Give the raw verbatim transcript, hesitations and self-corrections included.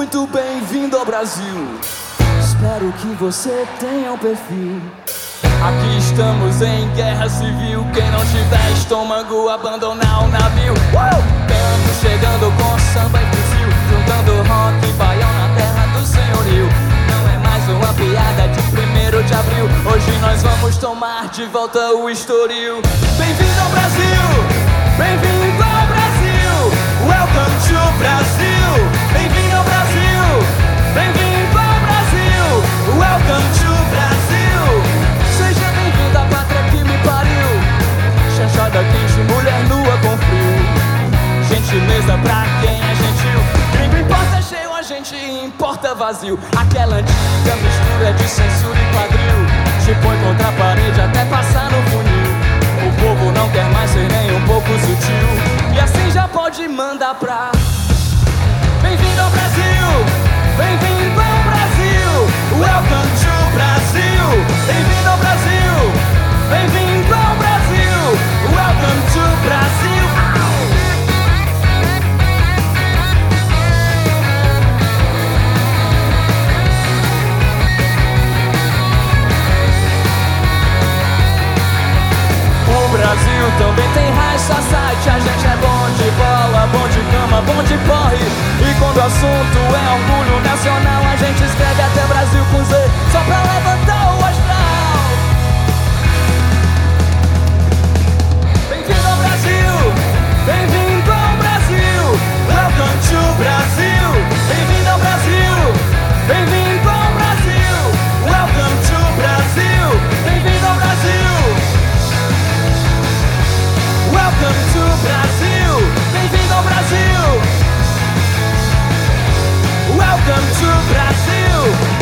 muito bem-vindo ao Brasil. Espero que você tenha um perfil. Aqui estamos em guerra civil. Quem não tiver estômago, abandonar o navio. Estamos chegando com samba e fuzil, juntando rock e baião na terra do senhorio. Não é mais uma piada de primeiro de abril. Hoje nós vamos tomar de volta o estoril. Bem-vindo ao Brasil, bem-vindo ao Brasil. Welcome to Brasil. Bem-vindo ao Brasil, bem-vindo ao Brasil. Welcome to Brasil. Seja bem-vindo à pátria que me pariu. Chanchada quente, mulher nua com frio. Gentileza pra quem é gentil. Gringo importa cheio, a gente importa vazio. Aquela antiga mistura de censura e quadril te põe contra a parede até passar no funil. O povo não quer mais ser nem um pouco sutil. E assim já pode mandar pra. Bem-vindo ao Brasil, bem-vindo ao Brasil. Welcome to Brasil. Bem-vindo ao Brasil, bem-vindo ao Brasil. Welcome to Brasil. O Brasil também tem high society. A gente é bom de bola, bom de cama, bom de porre. E quando o assunto é orgulho nacional, a gente escreve até Brasil com Z, só pra levantar o astral. Bem-vindo ao Brasil, bem-vindo ao Brasil. Welcome to Brasil. Bem-vindo ao Brasil, bem-vindo ao Brasil. Welcome to Brasil. Bem-vindo ao Brasil, welcome to Brasil. Bem-vindo ao Brasil, welcome to Brasil.